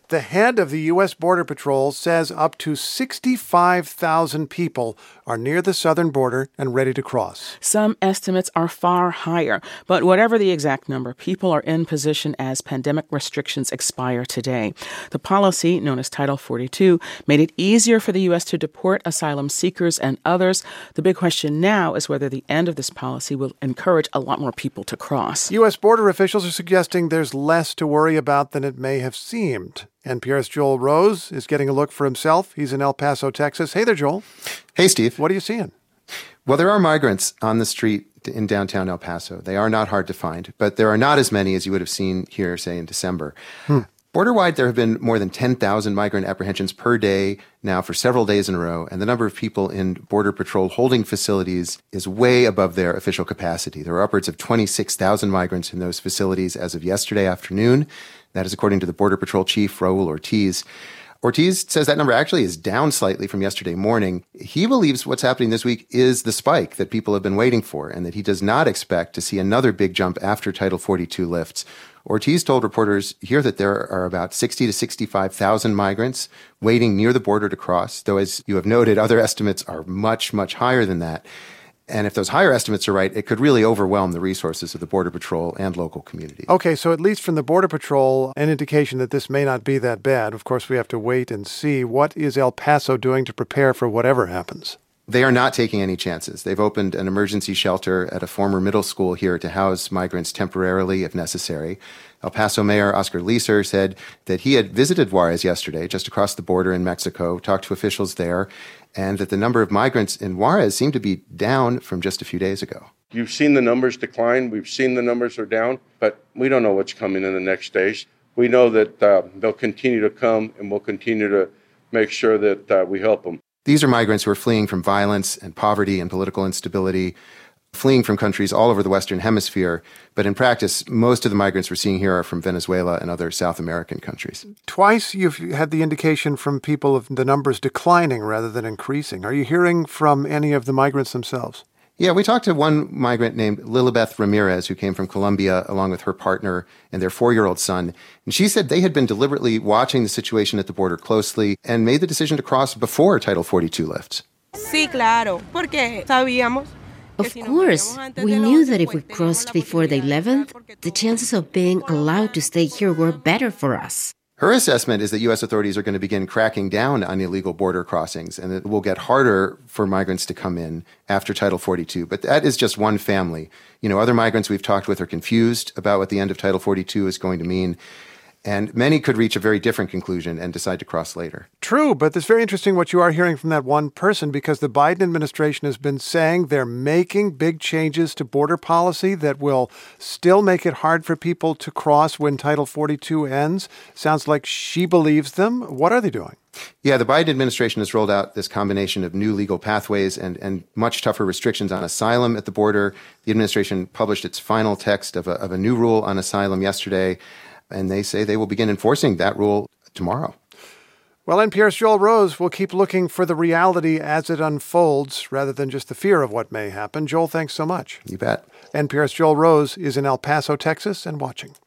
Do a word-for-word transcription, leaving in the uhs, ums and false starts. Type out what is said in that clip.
The head of the U S. Border Patrol says up to sixty-five thousand people are near the southern border and ready to cross. Some estimates are far higher, but whatever the exact number, people are in position as pandemic restrictions expire today. The policy, known as Title forty-two, made it easier for the U S to deport asylum seekers and others. The big question now is whether the end of this policy will encourage a lot more people to cross. U S border officials are suggesting there's less to worry about than it may have seemed. N P R's Joel Rose is getting a look for himself. He's in El Paso, Texas. Hey there, Joel. Hey, Steve. What are you seeing? Well, there are migrants on the street in downtown El Paso. They are not hard to find, but there are not as many as you would have seen here, say, in December. Hmm. Border-wide, there have been more than ten thousand migrant apprehensions per day now for several days in a row, and the number of people in Border Patrol holding facilities is way above their official capacity. There are upwards of twenty-six thousand migrants in those facilities as of yesterday afternoon. That is according to the Border Patrol Chief, Raul Ortiz. Ortiz says that number actually is down slightly from yesterday morning. He believes what's happening this week is the spike that people have been waiting for, and that he does not expect to see another big jump after Title forty-two lifts. Ortiz told reporters here that there are about sixty to sixty-five thousand migrants waiting near the border to cross, though as you have noted, other estimates are much, much higher than that. And if those higher estimates are right, it could really overwhelm the resources of the Border Patrol and local community. Okay, so at least from the Border Patrol, an indication that this may not be that bad. Of course, we have to wait and see. What is El Paso doing to prepare for whatever happens? They are not taking any chances. They've opened an emergency shelter at a former middle school here to house migrants temporarily if necessary. El Paso Mayor Oscar Leeser said that he had visited Juarez yesterday, just across the border in Mexico, talked to officials there, and that the number of migrants in Juarez seemed to be down from just a few days ago. You've seen the numbers decline. We've seen the numbers are down, but we don't know what's coming in the next days. We know that uh, they'll continue to come, and we'll continue to make sure that uh, we help them. These are migrants who are fleeing from violence and poverty and political instability, fleeing from countries all over the Western Hemisphere. But in practice, most of the migrants we're seeing here are from Venezuela and other South American countries. Twice you've had the indication from people of the numbers declining rather than increasing. Are you hearing from any of the migrants themselves? Yeah, we talked to one migrant named Lilibeth Ramirez, who came from Colombia along with her partner and their four-year-old son. And she said they had been deliberately watching the situation at the border closely and made the decision to cross before Title forty-two lifts. Sí, claro, porque sabíamos. Of course, we knew that if we crossed before the eleventh, the chances of being allowed to stay here were better for us. Her assessment is that U S authorities are going to begin cracking down on illegal border crossings, and it will get harder for migrants to come in after Title forty-two. But that is just one family. You know, other migrants we've talked with are confused about what the end of Title forty-two is going to mean. And many could reach a very different conclusion and decide to cross later. True, but it's very interesting what you are hearing from that one person, because the Biden administration has been saying they're making big changes to border policy that will still make it hard for people to cross when Title forty-two ends. Sounds like she believes them. What are they doing? Yeah, the Biden administration has rolled out this combination of new legal pathways and, and much tougher restrictions on asylum at the border. The administration published its final text of a, of a new rule on asylum yesterday, and they say they will begin enforcing that rule tomorrow. Well, N P R's Joel Rose will keep looking for the reality as it unfolds rather than just the fear of what may happen. Joel, thanks so much. You bet. N P R's Joel Rose is in El Paso, Texas, and watching.